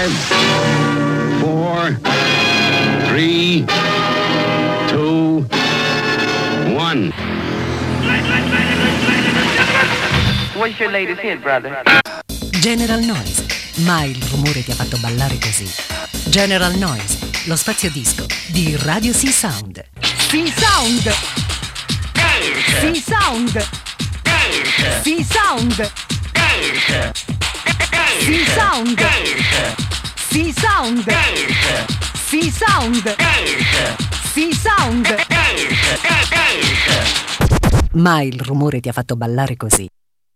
5, 4, 3, 2, 1. What's your latest hit, brother? General Noise. Mai il rumore ti ha fatto ballare così. General Noise, lo spazio disco di Radio Sea Sound. Sea Sound! Sea Sound! Sea Sound! Sea Sound! Sea Sound! Sea Sound! Sea Sound! Mai il rumore ti ha fatto ballare così.